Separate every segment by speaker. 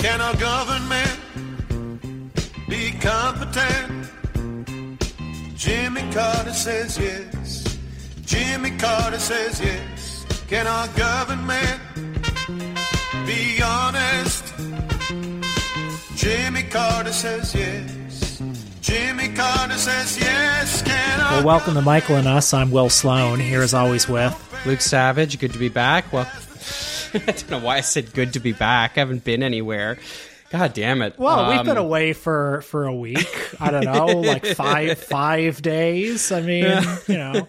Speaker 1: Can our government be competent? Jimmy Carter says yes. Jimmy Carter says yes. Can our government be honest? Jimmy Carter says yes. Jimmy Carter says yes.
Speaker 2: Well, welcome to Michael and Us. I'm Will Sloan, here as always with
Speaker 3: Luke Savage. Good to be back. Well, I don't know why I said good to be back. I haven't been anywhere. God damn it.
Speaker 2: Well, we've been away for a week. I don't know, like five days. I mean, you know.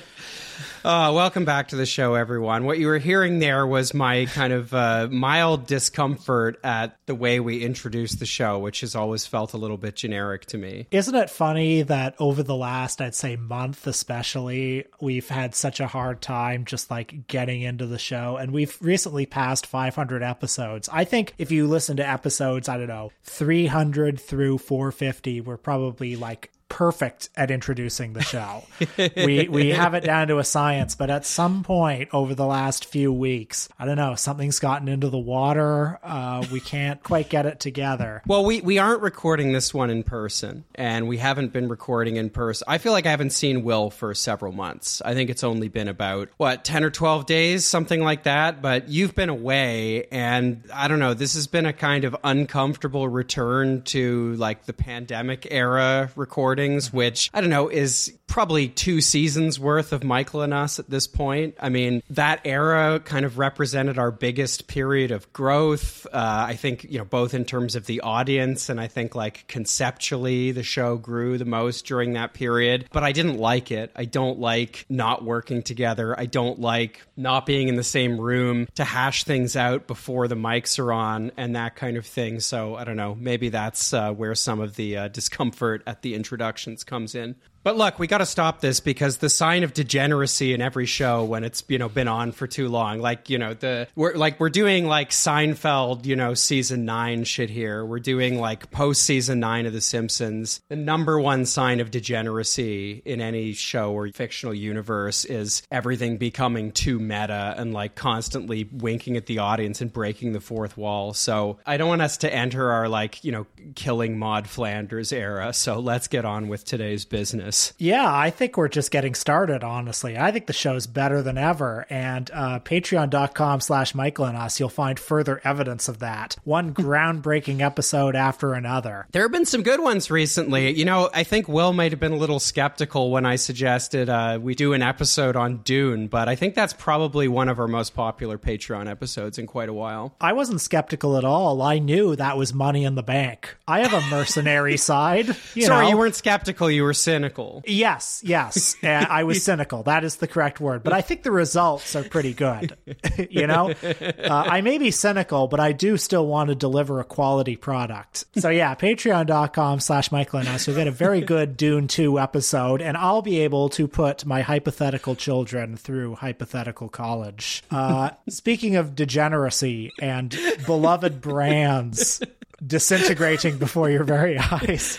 Speaker 3: Welcome back to the show, everyone. What you were hearing there was my kind of mild discomfort at the way we introduced the show, which has always felt a little bit generic to me.
Speaker 2: Isn't it funny that over the last, I'd say, month especially, we've had such a hard time just like getting into the show, and we've recently passed 500 episodes. I think if you listen to episodes, I don't know, 300 through 450, we're probably like perfect at introducing the show. We have it down to a science, but at some point over the last few weeks, I don't know, something's gotten into the water. We can't quite get it together.
Speaker 3: Well, we aren't recording this one in person, and we haven't been recording in person. I feel like I haven't seen Will for several months. I think it's only been about, 10 or 12 days, something like that. But you've been away, and I don't know, this has been a kind of uncomfortable return to like the pandemic era recording, which, I don't know, is probably 2 seasons worth of Michael and Us at this point. I mean, that era kind of represented our biggest period of growth. I think, both in terms of the audience, and I think like conceptually the show grew the most during that period. But I didn't like it. I don't like not working together. I don't like not being in the same room to hash things out before the mics are on and that kind of thing. So I don't know, maybe that's where some of the discomfort at the introductions comes in. But look, we got to stop this, because the sign of degeneracy in every show when it's, been on for too long, we're doing like Seinfeld, season 9 shit here. We're doing like post season 9 of The Simpsons. The number one sign of degeneracy in any show or fictional universe is everything becoming too meta and like constantly winking at the audience and breaking the fourth wall. So I don't want us to enter our killing Maud Flanders era. So let's get on with today's business.
Speaker 2: Yeah, I think we're just getting started, honestly. I think the show's better than ever. And patreon.com/Michael and Us, you'll find further evidence of that. One groundbreaking episode after another.
Speaker 3: There have been some good ones recently. I think Will might have been a little skeptical when I suggested we do an episode on Dune, but I think that's probably one of our most popular Patreon episodes in quite a while.
Speaker 2: I wasn't skeptical at all. I knew that was money in the bank. I have a mercenary side.
Speaker 3: Sorry, you weren't skeptical, you were cynical.
Speaker 2: Yes. I was cynical. That is the correct word. But I think the results are pretty good. I may be cynical, but I do still want to deliver a quality product. So yeah, patreon.com/Michael and Us. You'll get a very good Dune 2 episode, and I'll be able to put my hypothetical children through hypothetical college. Speaking of degeneracy and beloved brands disintegrating before your very eyes.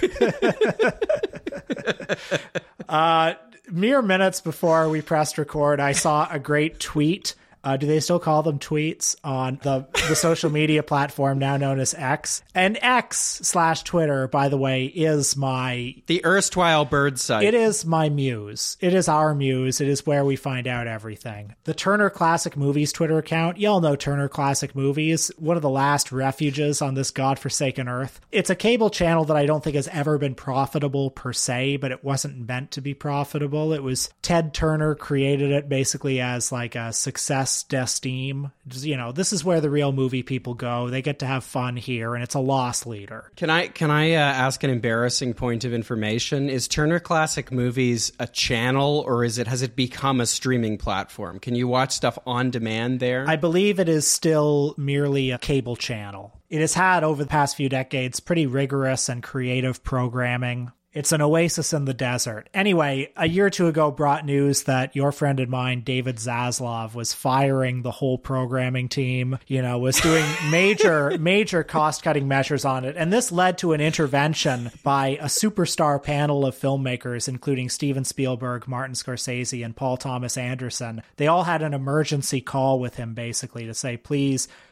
Speaker 2: Mere minutes before we pressed record, I saw a great tweet. Do they still call them tweets on the social media platform now known as X? And X/Twitter, by the way, is
Speaker 3: the erstwhile bird site.
Speaker 2: It is my muse. It is our muse. It is where we find out everything. The Turner Classic Movies Twitter account. Y'all know Turner Classic Movies, one of the last refuges on this godforsaken earth. It's a cable channel that I don't think has ever been profitable per se, but it wasn't meant to be profitable. It was Ted Turner created it basically as like a success d'estime. This is where the real movie people go. They get to have fun here, and it's a loss leader.
Speaker 3: Can I ask an embarrassing point of information? Is Turner Classic Movies a channel, or has it become a streaming platform? Can you watch stuff on demand there?
Speaker 2: I believe it is still merely a cable channel. It has had, over the past few decades, pretty rigorous and creative programming. It's an oasis in the desert. Anyway, a year or two ago brought news that your friend and mine, David Zaslav, was firing the whole programming team, was doing major cost-cutting measures on it. And this led to an intervention by a superstar panel of filmmakers, including Steven Spielberg, Martin Scorsese, and Paul Thomas Anderson. They all had an emergency call with him, basically, to say, please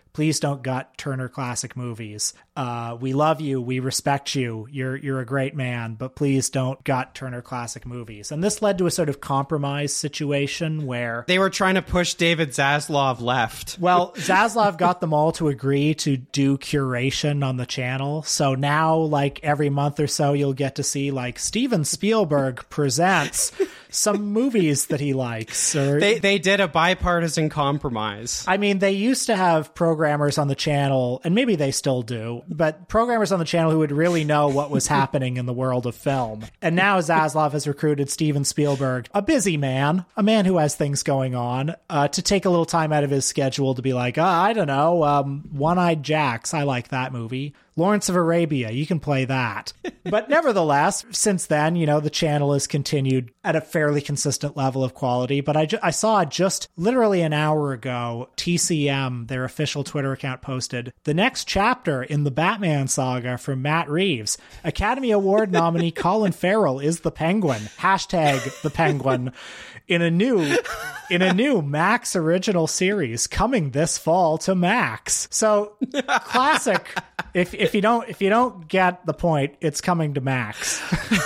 Speaker 2: please don't gut Turner Classic Movies. We love you. We respect you. You're a great man, but please don't gut Turner Classic Movies. And this led to a sort of compromise situation where
Speaker 3: they were trying to push David Zaslav left.
Speaker 2: Well, Zaslav got them all to agree to do curation on the channel. So now, like every month or so, you'll get to see like Steven Spielberg presents some movies that he likes. Or
Speaker 3: they did a bipartisan compromise.
Speaker 2: I mean, they used to have programmers on the channel, and maybe they still do, but programmers on the channel who would really know what was happening in the world of film. And now Zaslav has recruited Steven Spielberg, a busy man, a man who has things going on, to take a little time out of his schedule to be like, I don't know, One-Eyed Jacks, I like that movie. Lawrence of Arabia, you can play that. But nevertheless, since then, the channel has continued at a fairly consistent level of quality. But I saw just literally an hour ago, TCM, their official Twitter account, posted the next chapter in the Batman saga from Matt Reeves. Academy Award nominee Colin Farrell is the Penguin. # the Penguin. In a new Max original series coming this fall to Max. So classic. If you don't get the point, it's coming to Max.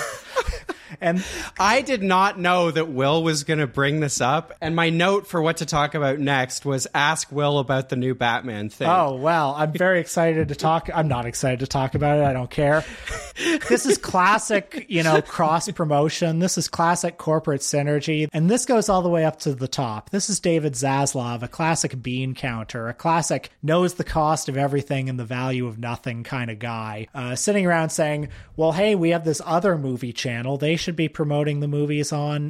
Speaker 2: And
Speaker 3: I did not know that Will was going to bring this up. And my note for what to talk about next was ask Will about the new Batman thing.
Speaker 2: Oh, well, I'm very excited to talk. I'm not excited to talk about it. I don't care. This is classic, cross promotion. This is classic corporate synergy. And this goes all the way up to the top. This is David Zaslav, a classic bean counter, a classic knows the cost of everything and the value of nothing kind of guy, sitting around saying, well, hey, we have this other movie channel. They should be promoting the movies on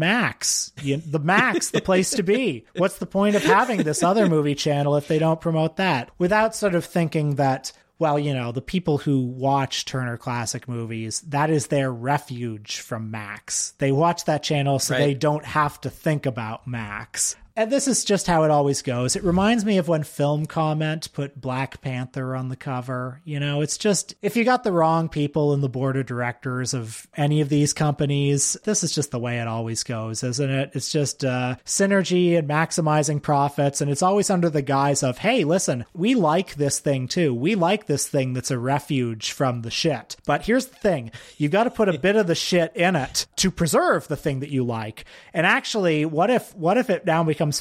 Speaker 2: Max. The Max, the place to be. What's the point of having this other movie channel if they don't promote that? Without sort of thinking that, well, the people who watch Turner Classic Movies, that is their refuge from Max. They watch that channel so They don't have to think about Max. And this is just how it always goes. It reminds me of when Film Comment put Black Panther on the cover. It's just, if you got the wrong people in the board of directors of any of these companies, this is just the way it always goes, isn't it? It's just synergy and maximizing profits. And it's always under the guise of, hey, listen, we like this thing too. We like this thing that's a refuge from the shit. But here's the thing. You've got to put a bit of the shit in it to preserve the thing that you like. And actually, what if it now becomes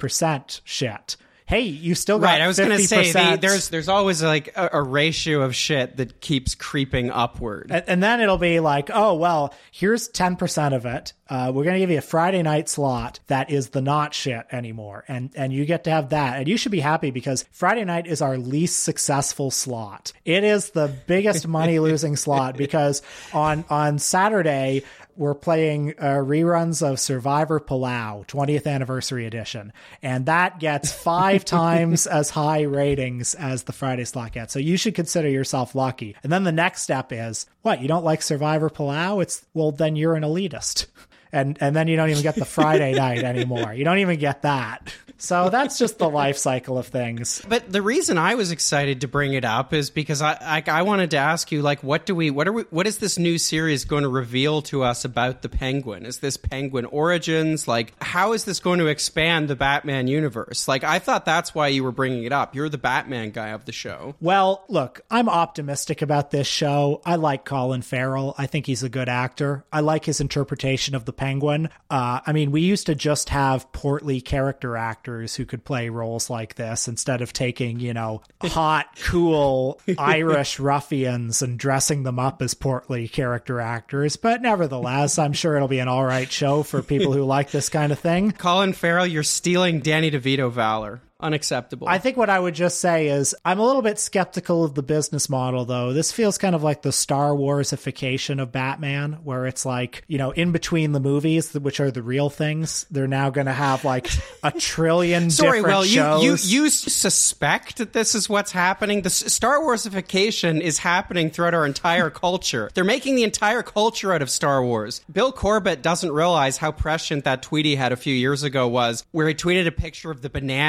Speaker 2: 50% shit? Hey, you still got 50%.
Speaker 3: I was going to say there's always like a ratio of shit that keeps creeping upward.
Speaker 2: And then it'll be like, oh, well, here's 10% of it. We're going to give you a Friday night slot that is the not shit anymore. And you get to have that. And you should be happy because Friday night is our least successful slot. It is the biggest money losing slot because on Saturday, we're playing reruns of Survivor Palau, 20th Anniversary Edition. And that gets 5 times as high ratings as the Friday slot gets. So you should consider yourself lucky. And then the next step is, what, you don't like Survivor Palau? Well, then you're an elitist. And then you don't even get the Friday night anymore. You don't even get that. So that's just the life cycle of things.
Speaker 3: But the reason I was excited to bring it up is because I wanted to ask you, like, what is this new series going to reveal to us about the Penguin? Is this Penguin Origins? Like, how is this going to expand the Batman universe? Like, I thought that's why you were bringing it up. You're the Batman guy of the show.
Speaker 2: Well, look, I'm optimistic about this show. I like Colin Farrell. I think he's a good actor. I like his interpretation of the Penguin. I mean, we used to just have portly character actors who could play roles like this instead of taking, hot, cool Irish ruffians and dressing them up as portly character actors. But nevertheless, I'm sure it'll be an all right show for people who like this kind of thing.
Speaker 3: Colin Farrell, you're stealing Danny DeVito valor. Unacceptable.
Speaker 2: I think what I would just say is I'm a little bit skeptical of the business model, though. This feels kind of like the Star Warsification of Batman, where it's like, in between the movies, which are the real things, they're now going to have like a trillion different shows.
Speaker 3: You suspect that this is what's happening? The Star Warsification is happening throughout our entire culture. They're making the entire culture out of Star Wars. Bill Corbett doesn't realize how prescient that tweet he had a few years ago was, where he tweeted a picture of the banana he'd got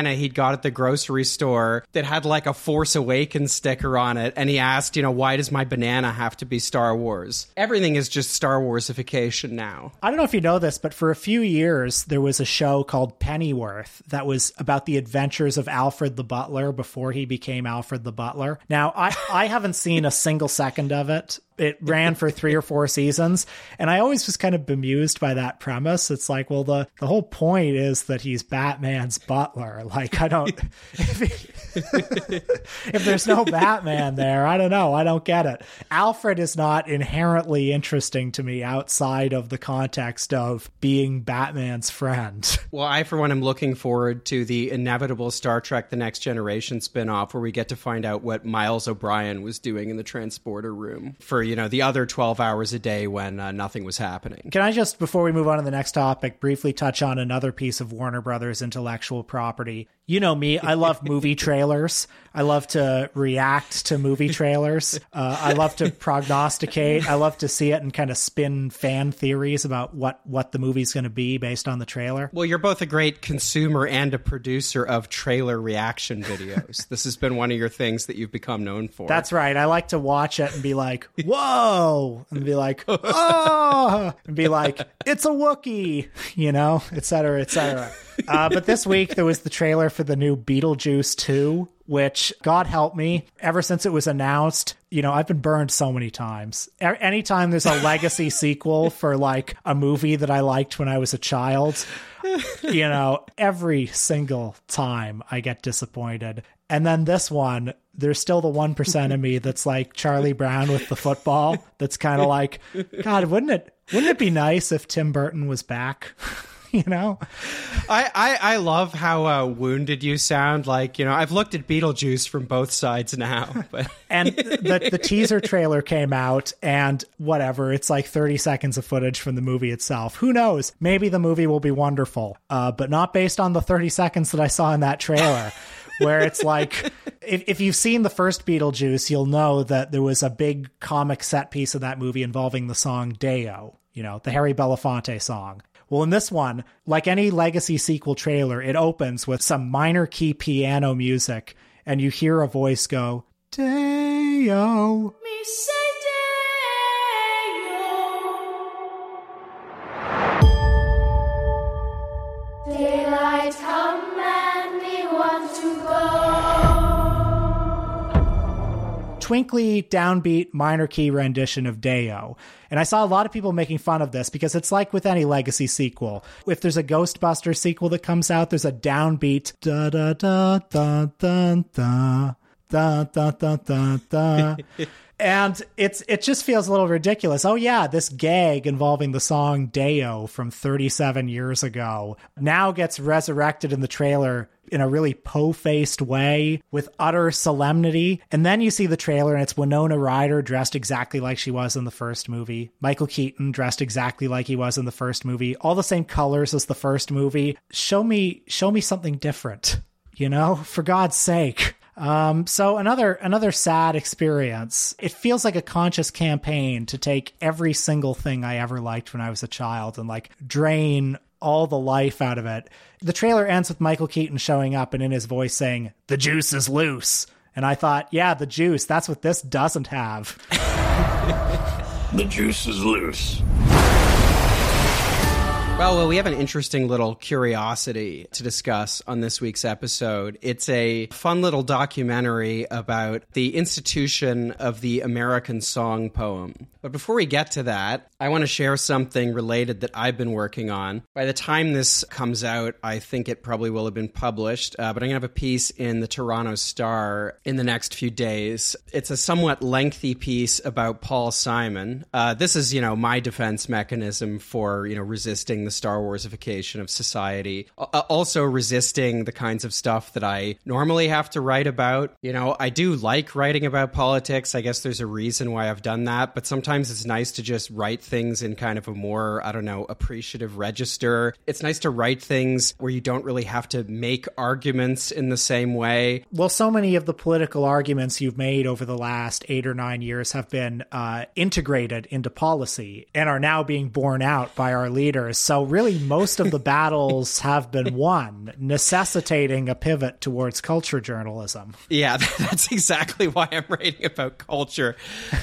Speaker 3: got at the grocery store that had like a Force Awakens sticker on it. And he asked, why does my banana have to be Star Wars? Everything is just Star Warsification now.
Speaker 2: I don't know if you know this, but for a few years, there was a show called Pennyworth that was about the adventures of Alfred the Butler before he became Alfred the Butler. Now, I haven't seen a single second of it. It ran for 3 or 4 seasons, and I always was kind of bemused by that premise. It's like, well, the whole point is that he's Batman's butler. Like, I don't... if there's no Batman there, I don't know. I don't get it. Alfred is not inherently interesting to me outside of the context of being Batman's friend.
Speaker 3: Well, I, for one, am looking forward to the inevitable Star Trek The Next Generation spinoff where we get to find out what Miles O'Brien was doing in the transporter room for, the other 12 hours a day when nothing was happening.
Speaker 2: Can I just, before we move on to the next topic, briefly touch on another piece of Warner Brothers intellectual property? You know me, I love movie trailers. I love to react to movie trailers. I love to prognosticate. I love to see it and kind of spin fan theories about what the movie's going to be based on the trailer.
Speaker 3: Well, you're both a great consumer and a producer of trailer reaction videos. This has been one of your things that you've become known for.
Speaker 2: That's right. I like to watch it and be like, whoa, and be like, oh, and be like, it's a Wookiee, et cetera, et cetera. But this week there was the trailer for the new Beetlejuice 2, which, God help me, ever since it was announced, I've been burned so many times. Anytime there's a legacy sequel for like a movie that I liked when I was a child, every single time I get disappointed. And then this one, there's still the 1% of me that's like Charlie Brown with the football. That's kind of like, God, wouldn't it be nice if Tim Burton was back?
Speaker 3: I love how wounded you sound. Like, I've looked at Beetlejuice from both sides now. But
Speaker 2: and the teaser trailer came out, and whatever, it's like 30 seconds of footage from the movie itself. Who knows? Maybe the movie will be wonderful, but not based on the 30 seconds that I saw in that trailer. Where it's like, if you've seen the first Beetlejuice, you'll know that there was a big comic set piece of that movie involving the song Deo, the Harry Belafonte song. Well, in this one, like any legacy sequel trailer, it opens with some minor key piano music, and you hear a voice go, Deo.
Speaker 4: Me say Deo. Daylight come and we want to go.
Speaker 2: Twinkly, downbeat, minor key rendition of Deo. And I saw a lot of people making fun of this because it's like with any legacy sequel. If there's a Ghostbusters sequel that comes out, there's a downbeat da da da da da da da da da da da. And it just feels a little ridiculous. Oh yeah, this gag involving the song Deo from 37 years ago now gets resurrected in the trailer in a really po-faced way with utter solemnity. And then you see the trailer and it's Winona Ryder dressed exactly like she was in the first movie. Michael Keaton dressed exactly like he was in the first movie. All the same colors as the first movie. Show me something different, for God's sake. So another sad experience. It feels like a conscious campaign to take every single thing I ever liked when I was a child and like drain all the life out of it. The trailer ends with Michael Keaton showing up and in his voice saying, "The juice is loose." And I thought, yeah, the juice, that's what this doesn't have.
Speaker 1: The juice is loose.
Speaker 3: Well, we have an interesting little curiosity to discuss on this week's episode. It's a fun little documentary about the institution of the American song poem. But before we get to that, I want to share something related that I've been working on. By the time this comes out, I think it probably will have been published, but I'm going to have a piece in the Toronto Star in the next few days. It's a somewhat lengthy piece about Paul Simon. This is, my defense mechanism for, resisting the Star Warsification of society. Also resisting the kinds of stuff that I normally have to write about. I do like writing about politics. I guess there's a reason why I've done that, but sometimes it's nice to just write things in kind of a more, appreciative register. It's nice to write things where you don't really have to make arguments in the same way.
Speaker 2: Well, so many of the political arguments you've made over the last 8 or 9 years have been integrated into policy and are now being borne out by our leaders. So So really, most of the battles have been won, necessitating a pivot towards culture journalism.
Speaker 3: Yeah, that's exactly why I'm writing about culture.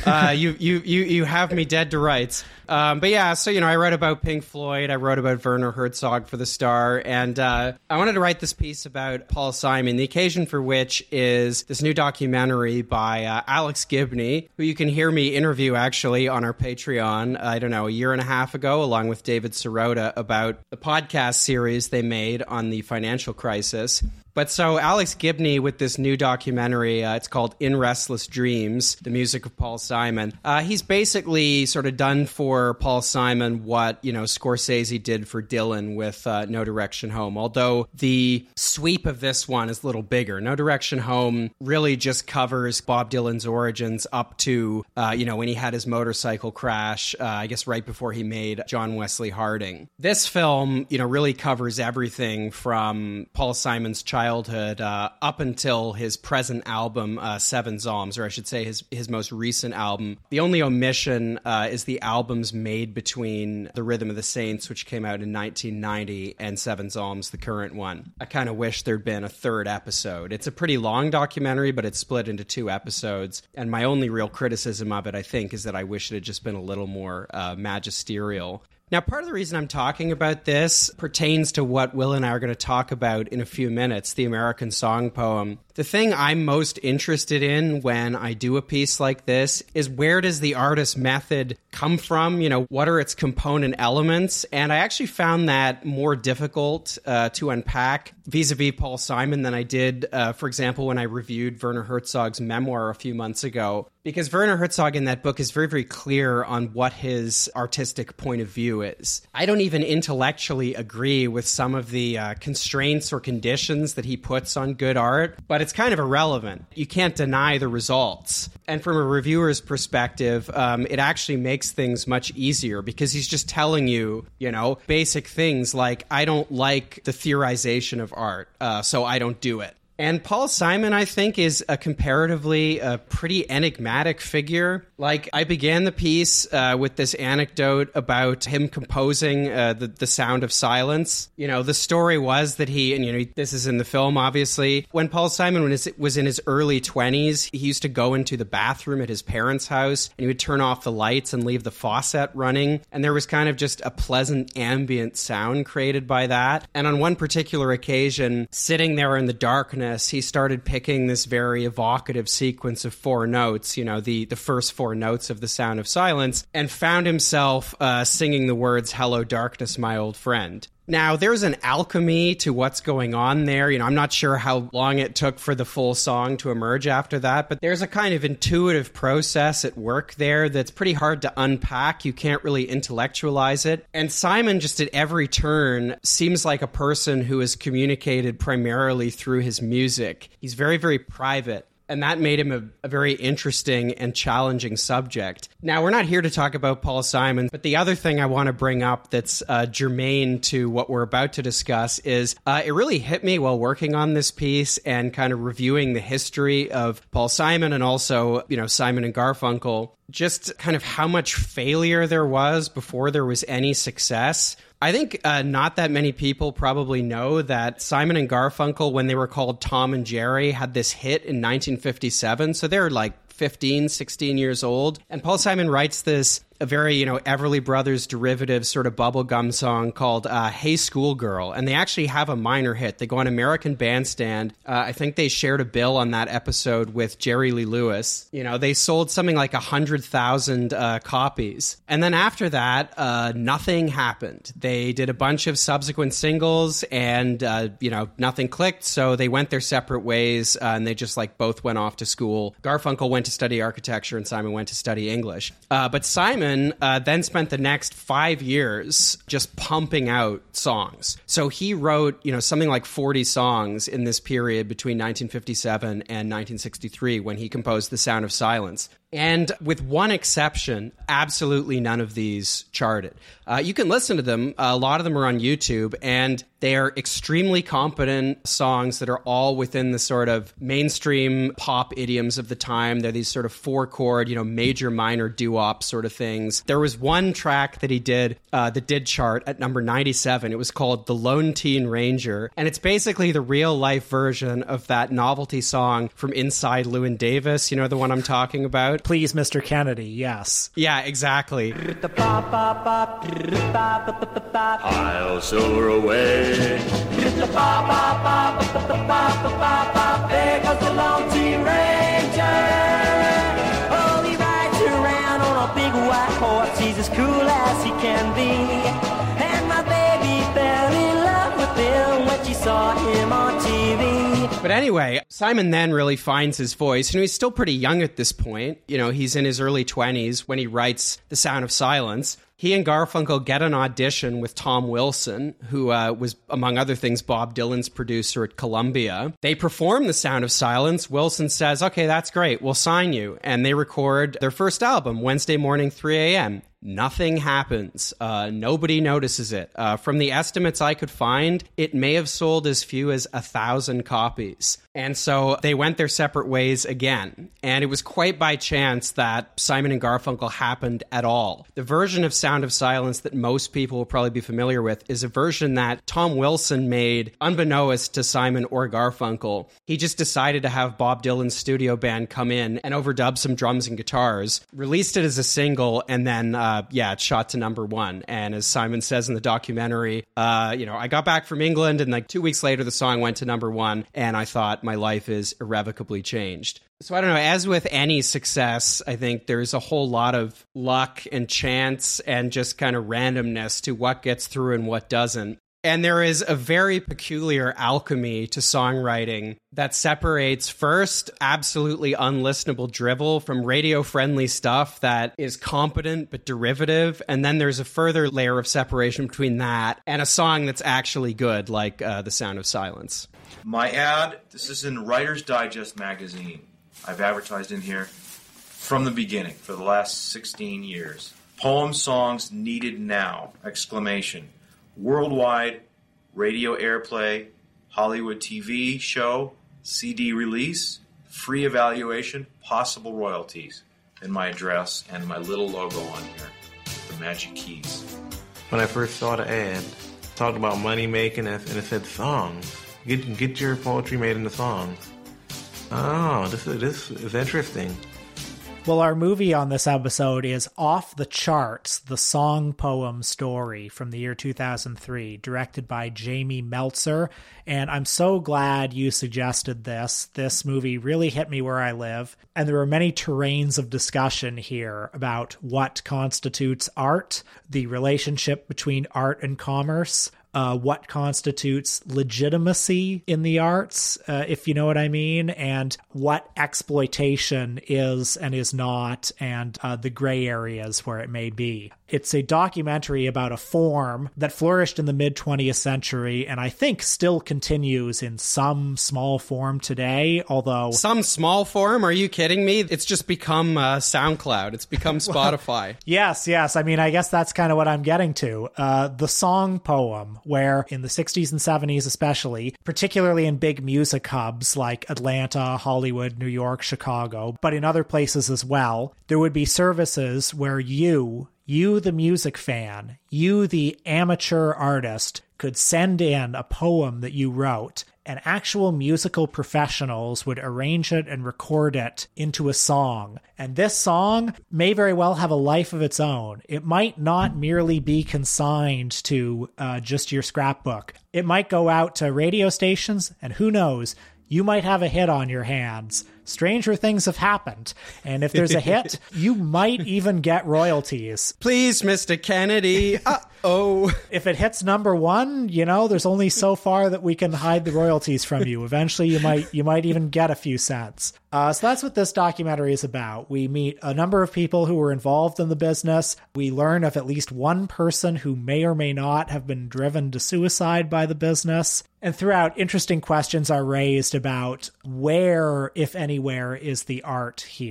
Speaker 3: You have me dead to rights. But yeah, so, I wrote about Pink Floyd. I wrote about Werner Herzog for The Star. And I wanted to write this piece about Paul Simon, the occasion for which is this new documentary by Alex Gibney, who you can hear me interview actually on our Patreon, I don't know, a year and a half ago, along with David Sirota, about the podcast series they made on the financial crisis. But so Alex Gibney with this new documentary, it's called In Restless Dreams, the music of Paul Simon. He's basically sort of done for Paul Simon what, Scorsese did for Dylan with No Direction Home. Although the sweep of this one is a little bigger. No Direction Home really just covers Bob Dylan's origins up to, when he had his motorcycle crash, I guess right before he made John Wesley Harding. This film, really covers everything from Paul Simon's childhood up until his present album, Seven Psalms, or I should say his most recent album. The only omission is the albums made between The Rhythm of the Saints, which came out in 1990, and Seven Psalms, the current one. I kind of wish there'd been a third episode. It's a pretty long documentary, but it's split into 2 episodes, and my only real criticism of it, I think, is that I wish it had just been a little more magisterial. Now, part of the reason I'm talking about this pertains to what Will and I are going to talk about in a few minutes, the American Song Poem. The thing I'm most interested in when I do a piece like this is, where does the artist's method come from? What are its component elements? And I actually found that more difficult to unpack vis-a-vis Paul Simon than I did, for example, when I reviewed Werner Herzog's memoir a few months ago. Because Werner Herzog in that book is very, very clear on what his artistic point of view is. I don't even intellectually agree with some of the constraints or conditions that he puts on good art, but it's kind of irrelevant. You can't deny the results. And from a reviewer's perspective, it actually makes things much easier, because he's just telling you, basic things like, I don't like the theorization of art, so I don't do it. And Paul Simon, I think, is a comparatively pretty enigmatic figure. Like, I began the piece with this anecdote about him composing the Sound of Silence. The story was that he, and this is in the film, obviously, when Paul Simon was in his early 20s, he used to go into the bathroom at his parents' house, and he would turn off the lights and leave the faucet running. And there was kind of just a pleasant ambient sound created by that. And on one particular occasion, sitting there in the darkness, he started picking this very evocative sequence of 4 notes, the first 4 notes of The Sound of Silence, and found himself singing the words, "Hello, darkness, my old friend." Now, there's an alchemy to what's going on there. I'm not sure how long it took for the full song to emerge after that, but there's a kind of intuitive process at work there that's pretty hard to unpack. You can't really intellectualize it. And Simon, just at every turn, seems like a person who is communicated primarily through his music. He's very, very private. And that made him a very interesting and challenging subject. Now, we're not here to talk about Paul Simon, but the other thing I want to bring up that's germane to what we're about to discuss is it really hit me while working on this piece and kind of reviewing the history of Paul Simon and also, Simon and Garfunkel, just kind of how much failure there was before there was any success. I think not that many people probably know that Simon and Garfunkel, when they were called Tom and Jerry, had this hit in 1957. So they're like 15, 16 years old. And Paul Simon writes this, a very, Everly Brothers derivative sort of bubblegum song called Hey Schoolgirl. And they actually have a minor hit. They go on American Bandstand. I think they shared a bill on that episode with Jerry Lee Lewis. They sold something like 100,000 copies. And then after that, nothing happened. They did a bunch of subsequent singles and, nothing clicked. So they went their separate ways and they just both went off to school. Garfunkel went to study architecture and Simon went to study English. But Simon then spent the next 5 years just pumping out songs. So he wrote, something like 40 songs in this period between 1957 and 1963 when he composed The Sound of Silence. And with one exception, absolutely none of these charted. You can listen to them. A lot of them are on YouTube, and they are extremely competent songs that are all within the sort of mainstream pop idioms of the time. They're these sort of 4-chord, major minor doo-wop sort of things. There was one track that he did that did chart at number 97. It was called The Lone Teen Ranger, and it's basically the real-life version of that novelty song from Inside Llewyn Davis. You know the one I'm talking about?
Speaker 2: Please, Mr. Kennedy, yes.
Speaker 3: Yeah, exactly.
Speaker 1: I'll show her away.
Speaker 5: There goes the Lone Teen Ranger. Oh, he rides around on a big white horse. He's as cool as he can be. And my baby fell in love with him when she saw him on TV.
Speaker 3: But anyway, Simon then really finds his voice. He's still pretty young at this point. He's in his early 20s when he writes The Sound of Silence. He and Garfunkel get an audition with Tom Wilson, who was, among other things, Bob Dylan's producer at Columbia. They perform The Sound of Silence. Wilson says, okay, that's great, we'll sign you. And they record their first album, Wednesday morning, 3 a.m. Nothing happens. Nobody notices it. From the estimates I could find, it may have sold as few as 1,000 copies. And so they went their separate ways again. And it was quite by chance that Simon and Garfunkel happened at all. The version of Sound of Silence that most people will probably be familiar with is a version that Tom Wilson made unbeknownst to Simon or Garfunkel. He just decided to have Bob Dylan's studio band come in and overdub some drums and guitars, released it as a single, and then it shot to number 1. And as Simon says in the documentary, I got back from England and 2 weeks later the song went to number 1, and I thought my life is irrevocably changed. So I don't know, as with any success, I think there's a whole lot of luck and chance and just kind of randomness to what gets through and what doesn't. And there is a very peculiar alchemy to songwriting that separates first absolutely unlistenable drivel from radio-friendly stuff that is competent but derivative, and then there's a further layer of separation between that and a song that's actually good, like The Sound of Silence.
Speaker 6: My ad, this is in Writer's Digest magazine. I've advertised in here from the beginning for the last 16 years. Poem songs needed now! Exclamation. Worldwide radio airplay, Hollywood TV show, CD release, free evaluation, possible royalties. And my address and my little logo on here, the magic keys.
Speaker 7: When I first saw the ad, it talked about money making and it said songs. Get your poetry made into songs. Oh, this is interesting.
Speaker 2: Well, our movie on this episode is Off the Charts, the song poem story from the year 2003, directed by Jamie Meltzer. And I'm so glad you suggested this. This movie really hit me where I live. And there are many terrains of discussion here about what constitutes art, the relationship between art and commerce, what constitutes legitimacy in the arts, if you know what I mean, and what exploitation is and is not, and the gray areas where it may be. It's a documentary about a form that flourished in the mid-20th century and I think still continues in some small form today, although...
Speaker 3: Some small form? Are you kidding me? It's just become SoundCloud. It's become Spotify.
Speaker 2: Yes. I mean, I guess that's kind of what I'm getting to. The song poem, where in the 60s and 70s especially, particularly in big music hubs like Atlanta, Hollywood, New York, Chicago, but in other places as well, there would be services where you the music fan, you the amateur artist, could send in a poem that you wrote, and actual musical professionals would arrange it and record it into a song. And this song may very well have a life of its own. It might not merely be consigned to just your scrapbook. It might go out to radio stations, and who knows, you might have a hit on your hands. Stranger things have happened. And if there's a hit, you might even get royalties.
Speaker 3: Please, Mr. Kennedy. Uh-oh.
Speaker 2: If it hits number 1, there's only so far that we can hide the royalties from you. Eventually, you might even get a few cents. So that's what this documentary is about. We meet a number of people who were involved in the business. We learn of at least one person who may or may not have been driven to suicide by the business. And throughout, interesting questions are raised about where, if anywhere, is the art here.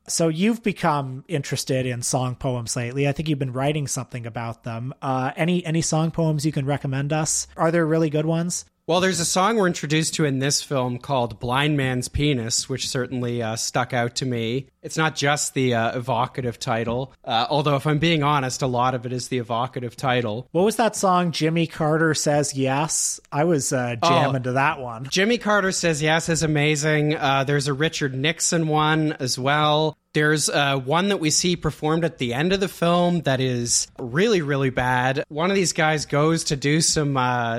Speaker 2: So you've become interested in song poems lately. I think you've been writing something about them. Any song poems you can recommend us? Are there really good ones?
Speaker 3: Well, there's a song we're introduced to in this film called Blind Man's Penis, which certainly stuck out to me. It's not just the evocative title, although if I'm being honest, a lot of it is the evocative title.
Speaker 2: What was that song, Jimmy Carter Says Yes? I was jamming to that one.
Speaker 3: Jimmy Carter Says Yes is amazing. There's a Richard Nixon one as well. There's one that we see performed at the end of the film that is really, really bad. One of these guys goes to do some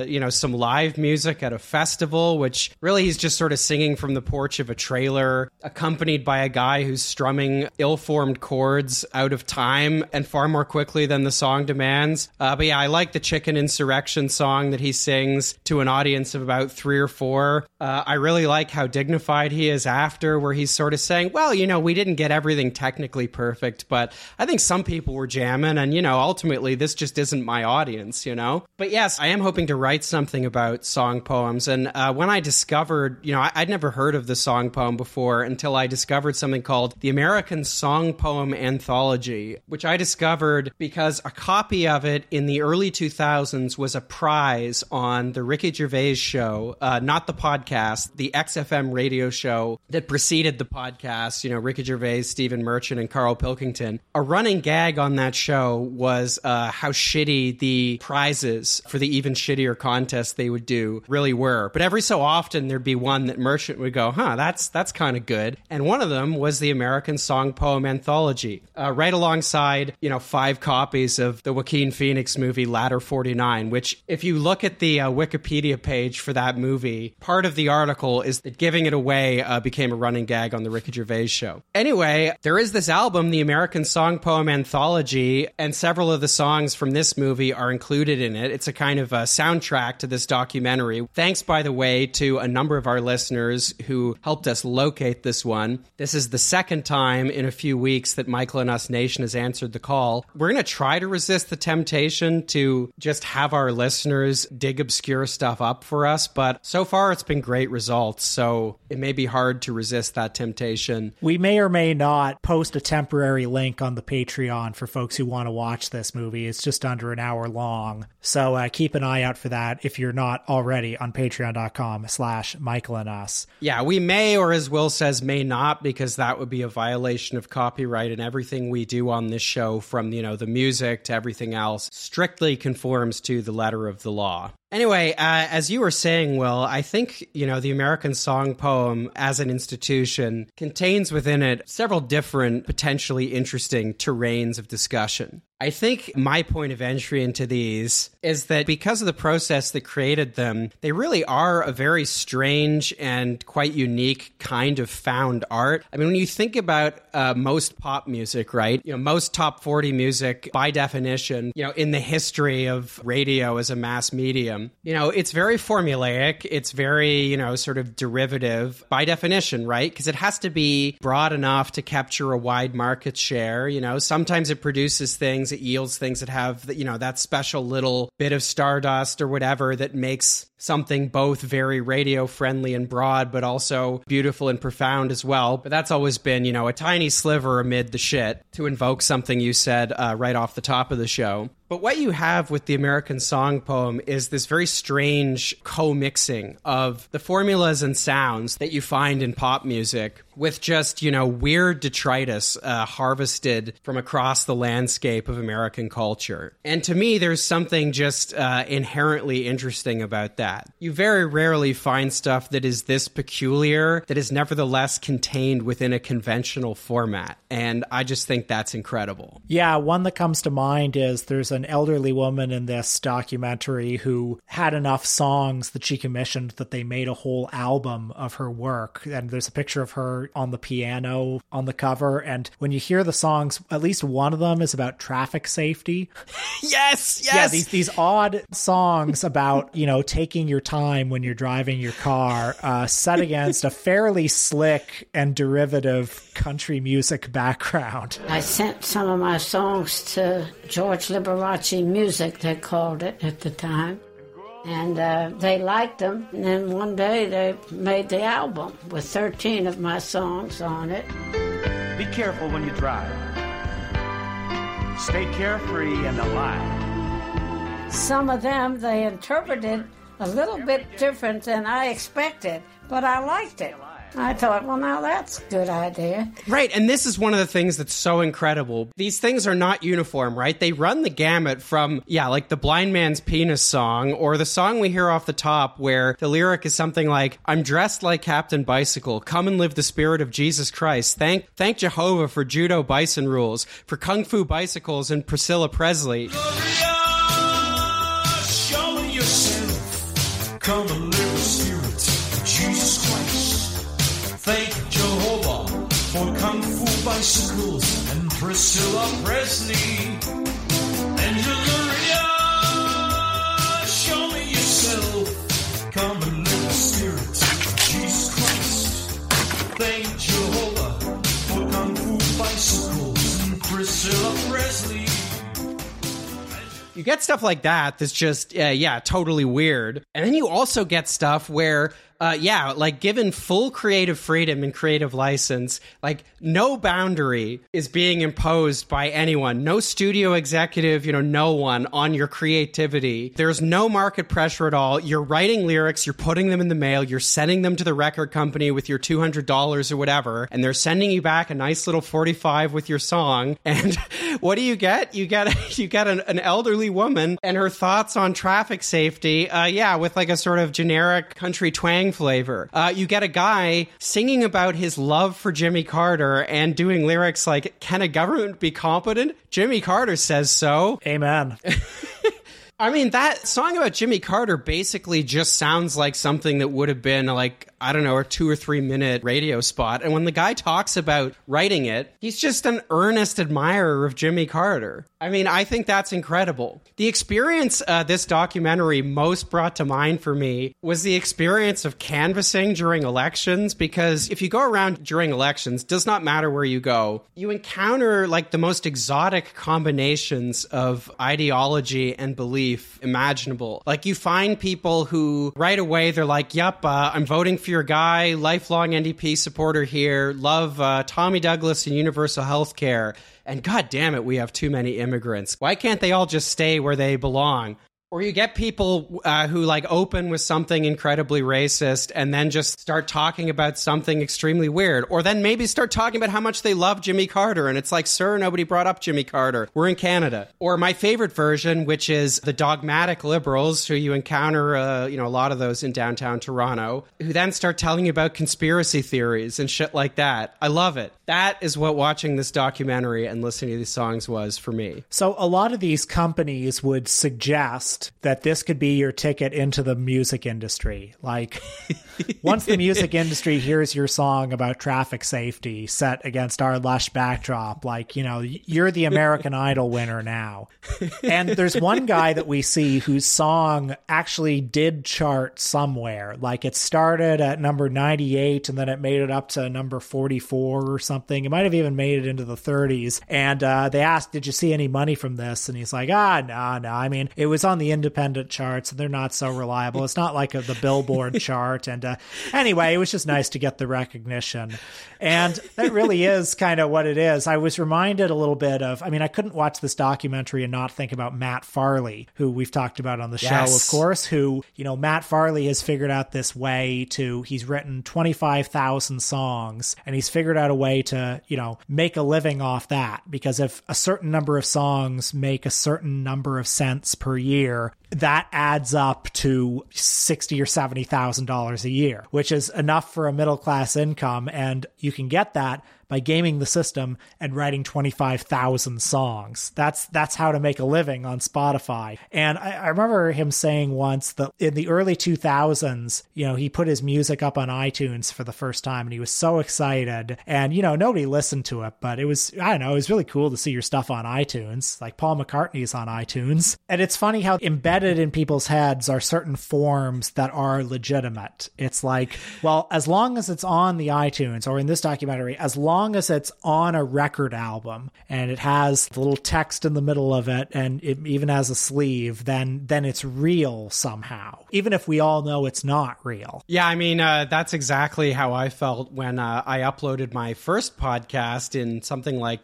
Speaker 3: live music at a festival, which really he's just sort of singing from the porch of a trailer, accompanied by a guy who's strumming ill-formed chords out of time and far more quickly than the song demands. But yeah, I like the Chicken Insurrection song that he sings to an audience of about 3 or 4. I really like how dignified he is after, where he's sort of saying, well, we didn't get everything technically perfect, but I think some people were jamming, and ultimately this just isn't my audience, But yes, I am hoping to write something about song poems, and when I discovered, I'd never heard of the song poem before until I discovered something called the American Song Poem Anthology, which I discovered because a copy of it in the early 2000s was a prize on the Ricky Gervais show, not the podcast, the XFM radio show that preceded the podcast, Ricky Gervais, Stephen Merchant, and Carl Pilkington. A running gag on that show was how shitty the prizes for the even shittier contest they would do really were. But every so often there'd be one that Merchant would go, that's kind of good. And one of them was the American Song Poem Anthology, right alongside, 5 copies of the Joaquin Phoenix movie Ladder 49, which if you look at the Wikipedia page for that movie, part of the article is that giving it away became a running gag on the Ricky Gervais show. Anyway, there is this album, the American Song Poem Anthology, and several of the songs from this movie are included in it. It's a kind of a soundtrack to this documentary. Thanks, by the way, to a number of our listeners who helped us locate this one. This is the second time in a few weeks that Michael and Us Nation has answered the call. We're going to try to resist the temptation to just have our listeners dig obscure stuff up for us, but so far it's been great results, so it may be hard to resist that temptation.
Speaker 2: We may or may not post a temporary link on the Patreon for folks who want to watch this movie. It's just under an hour long, so keep an eye out for that if you're not already on patreon.com/Michael and Us.
Speaker 3: Yeah, we may, or as Will says, may not, because that would be a violation of copyright, and everything we do on this show, from the music to everything else, strictly conforms to the letter of the law. Anyway, as you were saying, Will, I think, the American Song Poem as an institution contains within it several different potentially interesting terrains of discussion. I think my point of entry into these is that because of the process that created them, they really are a very strange and quite unique kind of found art. I mean, when you think about most pop music, right? Most top 40 music, by definition, in the history of radio as a mass medium, it's very formulaic. It's very, sort of derivative by definition, right? Because it has to be broad enough to capture a wide market share. Sometimes it produces things, it yields things that have, that special little bit of stardust or whatever that makes something both very radio friendly and broad, but also beautiful and profound as well. But that's always been, a tiny sliver amid the shit, to invoke something you said right off the top of the show. But what you have with the American Song Poem is this very strange co-mixing of the formulas and sounds that you find in pop music with just, weird detritus harvested from across the landscape of American culture. And to me, there's something just inherently interesting about that. You very rarely find stuff that is this peculiar, that is nevertheless contained within a conventional format. And I just think that's incredible.
Speaker 2: Yeah, one that comes to mind is there's an elderly woman in this documentary who had enough songs that she commissioned that they made a whole album of her work. And there's a picture of her on the piano on the cover. And when you hear the songs, at least one of them is about traffic safety.
Speaker 3: Yes.
Speaker 2: Yeah, these odd songs about, taking your time when you're driving your car, set against a fairly slick and derivative country music background.
Speaker 8: I sent some of my songs to George Liberace Music, they called it at the time. And they liked them. And then one day they made the album with 13 of my songs on it.
Speaker 9: Be careful when you drive. Stay carefree and alive.
Speaker 8: Some of them, they interpreted a little bit different than I expected, but I liked it. I thought, well, now that's a good idea.
Speaker 3: Right, and this is one of the things that's so incredible. These things are not uniform, right? They run the gamut from, like the Blind Man's Penis song, or the song we hear off the top where the lyric is something like, I'm dressed like Captain Bicycle, come and live the spirit of Jesus Christ. Thank Jehovah for judo bison rules, for kung fu bicycles and Priscilla Presley.
Speaker 1: Show yourself, come and live the spirit of Jesus Christ. Thank Jehovah for kung fu bicycles and Priscilla Presley. Angelia, show me yourself. Come and live the spirit of Jesus Christ. Thank Jehovah for kung fu bicycles and Priscilla Presley.
Speaker 3: You get stuff like that that's just, totally weird. And then you also get stuff where, like given full creative freedom and creative license, like no boundary is being imposed by anyone. No studio executive, no one on your creativity. There's no market pressure at all. You're writing lyrics, you're putting them in the mail, you're sending them to the record company with your $200 or whatever, and they're sending you back a nice little 45 with your song. And what do you get? You get an elderly woman and her thoughts on traffic safety, with like a sort of generic country twang flavor. You get a guy singing about his love for Jimmy Carter and doing lyrics like, can a government be competent? Jimmy Carter says so.
Speaker 2: Amen.
Speaker 3: I mean, that song about Jimmy Carter basically just sounds like something that would have been like, I don't know, a 2 or 3 minute radio spot. And when the guy talks about writing it, he's just an earnest admirer of Jimmy Carter. I mean, I think that's incredible. The experience this documentary most brought to mind for me was the experience of canvassing during elections, because if you go around during elections, does not matter where you go, you encounter like the most exotic combinations of ideology and belief imaginable. Like you find people who right away they're like, yep, I'm voting for your guy, lifelong NDP supporter here, love Tommy Douglas and universal health care. And God damn it, we have too many immigrants. Why can't they all just stay where they belong? Or you get people who like open with something incredibly racist and then just start talking about something extremely weird. Or then maybe start talking about how much they love Jimmy Carter. And it's like, sir, nobody brought up Jimmy Carter. We're in Canada. Or my favorite version, which is the dogmatic liberals who you encounter, a lot of those in downtown Toronto, who then start telling you about conspiracy theories and shit like that. I love it. That is what watching this documentary and listening to these songs was for me.
Speaker 2: So a lot of these companies would suggest that this could be your ticket into the music industry. Like, once the music industry hears your song about traffic safety set against our lush backdrop, like, you're the American Idol winner now. And there's one guy that we see whose song actually did chart somewhere. Like, it started at number 98 and then it made it up to number 44 or something. It might have even made it into the 30s. And they asked, did you see any money from this? And he's like, no. I mean, it was on the independent charts and they're not so reliable. It's not like the Billboard chart. And anyway, it was just nice to get the recognition. And that really is kind of what it is. I was reminded a little bit of, I mean, I couldn't watch this documentary and not think about Matt Farley, who we've talked about on the show, of course, who, Matt Farley has figured out this way he's written 25,000 songs and he's figured out a way to, make a living off that, because if a certain number of songs make a certain number of cents per year, that adds up to $60,000 or $70,000 a year, which is enough for a middle class income. And you can get that by gaming the system and writing 25,000 songs. That's how to make a living on Spotify. And I remember him saying once that in the early 2000s, he put his music up on iTunes for the first time and he was so excited. And, nobody listened to it, but it was, I don't know, it was really cool to see your stuff on iTunes. Like Paul McCartney's on iTunes. And it's funny how embedded embedded in people's heads are certain forms that are legitimate. It's like, well, as long as it's on the iTunes, or in this documentary, as long as it's on a record album and it has the little text in the middle of it and it even has a sleeve, then it's real somehow, even if we all know it's not real.
Speaker 3: Yeah, I mean, that's exactly how I felt when I uploaded my first podcast in something like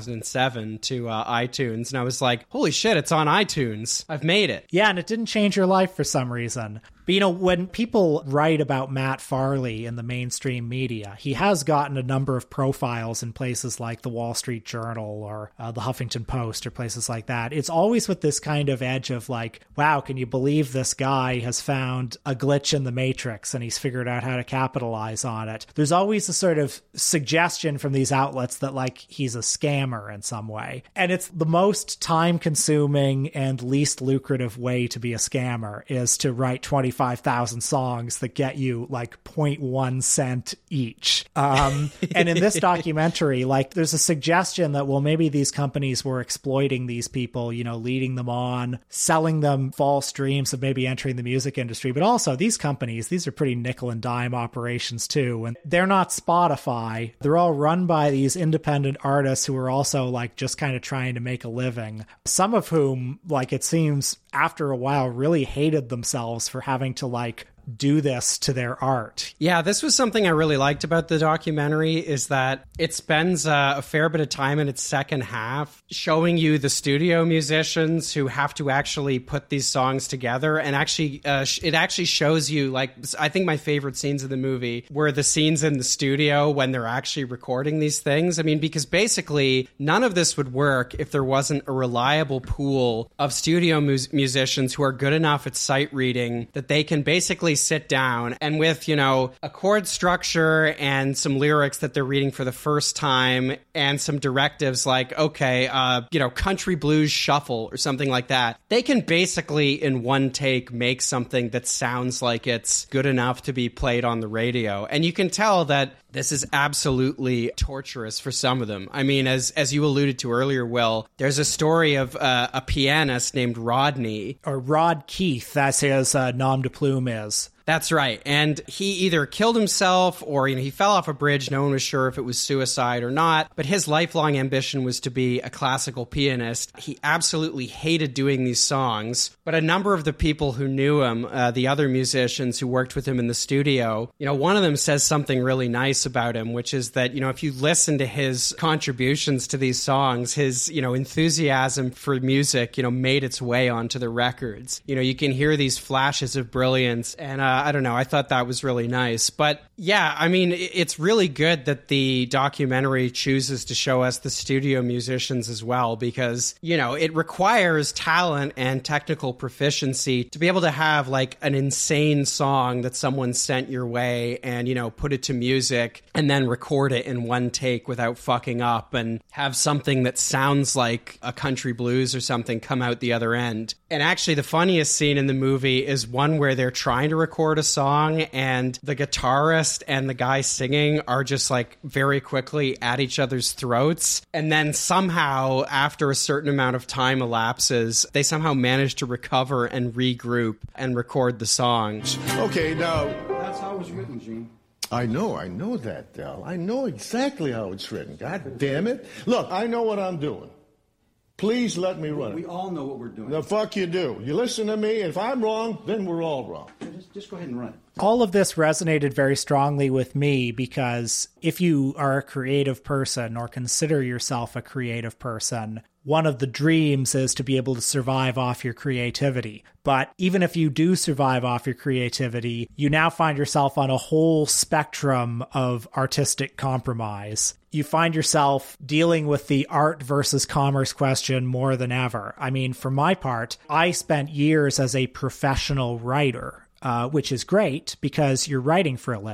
Speaker 3: 2007 to iTunes. And I was like, holy shit, it's on iTunes. I've made it.
Speaker 2: Yeah, and it didn't change your life for some reason. But, you know, when people write about Matt Farley in the mainstream media, he has gotten a number of profiles in places like the Wall Street Journal or the Huffington Post or places like that. It's always with this kind of edge of like, wow, can you believe this guy has found a glitch in the matrix and he's figured out how to capitalize on it? There's always a sort of suggestion from these outlets that like he's a scammer in some way. And it's the most time-consuming and least lucrative way to be a scammer is to write 25,000 songs that get you like 0.1 cent each. And in this documentary, like there's a suggestion that, well, maybe these companies were exploiting these people, you know, leading them on, selling them false dreams of maybe entering the music industry. But also these companies, these are pretty nickel and dime operations too. And they're not Spotify. They're all run by these independent artists who are also like just kind of trying to make a living. Some of whom, like it seems after a while, really hated themselves for having to like do this to their art.
Speaker 3: Yeah, this was something I really liked about the documentary is that it spends a fair bit of time in its second half showing you the studio musicians who have to actually put these songs together. And actually, it actually shows you, like, I think my favorite scenes of the movie were the scenes in the studio when they're actually recording these things. I mean, because basically none of this would work if there wasn't a reliable pool of studio musicians who are good enough at sight reading that they can basically sit down and with, you know, a chord structure and some lyrics that they're reading for the first time and some directives like, okay, you know, country blues shuffle or something like that. They can basically in one take make something that sounds like it's good enough to be played on the radio. And you can tell that this is absolutely torturous for some of them. I mean, as you alluded to earlier, Will, there's a story of a pianist named Rodney.
Speaker 2: Or Rod Keith, that's his nom de plume is.
Speaker 3: That's right. And he either killed himself or, you know, he fell off a bridge. No one was sure if it was suicide or not. But his lifelong ambition was to be a classical pianist. He absolutely hated doing these songs. But a number of the people who knew him, the other musicians who worked with him in the studio, you know, one of them says something really nice about him, which is that, you know, if you listen to his contributions to these songs, his, you know, enthusiasm for music, you know, made its way onto the records. You know, you can hear these flashes of brilliance and, I don't know. I thought that was really nice. But yeah, I mean, it's really good that the documentary chooses to show us the studio musicians as well, because, you know, it requires talent and technical proficiency to be able to have like an insane song that someone sent your way and, you know, put it to music and then record it in one take without fucking up and have something that sounds like a country blues or something come out the other end. And actually, the funniest scene in the movie is one where they're trying to record a song and the guitarist and the guy singing are just like very quickly at each other's throats. And then somehow, after a certain amount of time elapses, they somehow manage to recover and regroup and record the song.
Speaker 10: Okay, now...
Speaker 11: That's how it was written, Gene.
Speaker 10: I know that, Del. I know exactly how it's written. God damn it. Look, I know what I'm doing. Please let me run it.
Speaker 11: We all know what we're doing.
Speaker 10: The fuck you do. You listen to me. If I'm wrong, then we're all wrong.
Speaker 11: Just go ahead and run it.
Speaker 2: All of this resonated very strongly with me because if you are a creative person or consider yourself a creative person, one of the dreams is to be able to survive off your creativity. But even if you do survive off your creativity, you now find yourself on a whole spectrum of artistic compromise. You find yourself dealing with the art versus commerce question more than ever. I mean, for my part, I spent years as a professional writer. Which is great because you're writing for a living.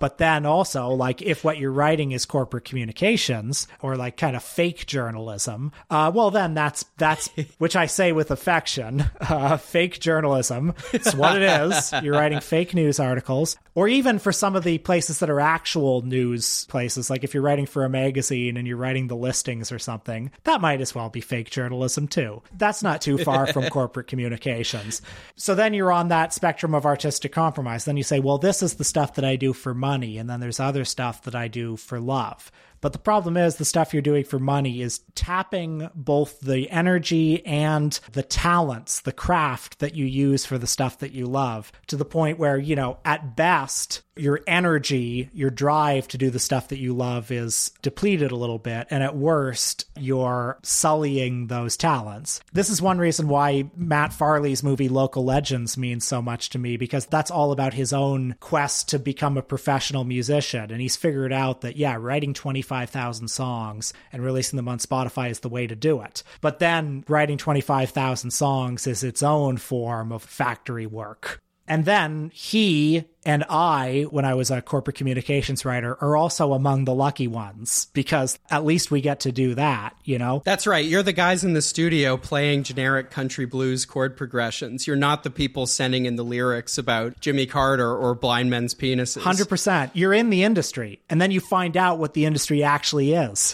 Speaker 2: But then also, like, if what you're writing is corporate communications or like kind of fake journalism, well, then that's which I say with affection, fake journalism. It's what it is. You're writing fake news articles. Or even for some of the places that are actual news places, like if you're writing for a magazine and you're writing the listings or something, that might as well be fake journalism too. That's not too far from corporate communications. So then you're on that spectrum of artistic compromise. Then you say, well, this is the stuff that I do for money, and then there's other stuff that I do for love. But the problem is the stuff you're doing for money is tapping both the energy and the talents, the craft that you use for the stuff that you love, to the point where, you know, at best, your energy, your drive to do the stuff that you love is depleted a little bit. And at worst, you're sullying those talents. This is one reason why Matt Farley's movie Local Legends means so much to me, because that's all about his own quest to become a professional musician. And he's figured out that, yeah, writing 25,000 songs and releasing them on Spotify is the way to do it. But then writing 25,000 songs is its own form of factory work. And then he and I, when I was a corporate communications writer, are also among the lucky ones, because at least we get to do that, you know?
Speaker 3: That's right. You're the guys in the studio playing generic country blues chord progressions. You're not the people sending in the lyrics about Jimmy Carter or blind men's penises.
Speaker 2: 100%. You're in the industry, and then you find out what the industry actually is.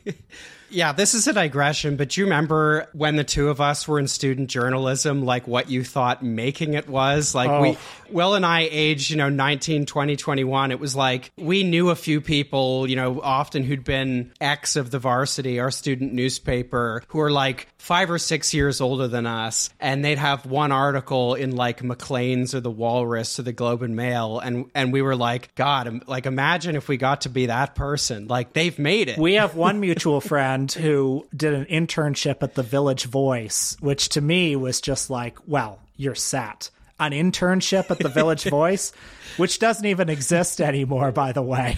Speaker 3: Yeah, this is a digression, but do you remember when the two of us were in student journalism, like what you thought making it was? Like Will and I aged, 19, 20, 21. It was like we knew a few people, often who'd been ex of the Varsity, our student newspaper, who were like 5 or 6 years older than us. And they'd have one article in like Maclean's or the Walrus or the Globe and Mail. And we were like, God, like imagine if we got to be that person. Like they've made it.
Speaker 2: We have one mutual friend who did an internship at the Village Voice, which to me was just like, well, you're set. An internship at the Village Voice, which doesn't even exist anymore, by the way.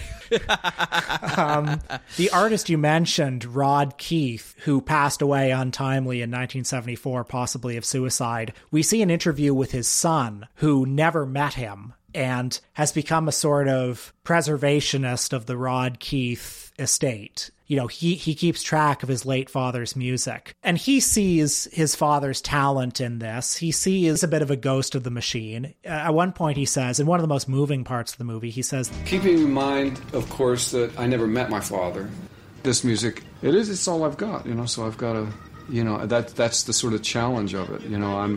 Speaker 2: The artist you mentioned, Rod Keefe, who passed away untimely in 1974, possibly of suicide, we see an interview with his son, who never met him and has become a sort of preservationist of the Rod Keefe estate. He keeps track of his late father's music, and he sees his father's talent in this. He sees a bit of a ghost of the machine. At one point he says, in one of the most moving parts of the movie, he says,
Speaker 11: keeping in mind, of course, that I never met my father. This music, it's all I've got, so I've got to, that's the sort of challenge of it.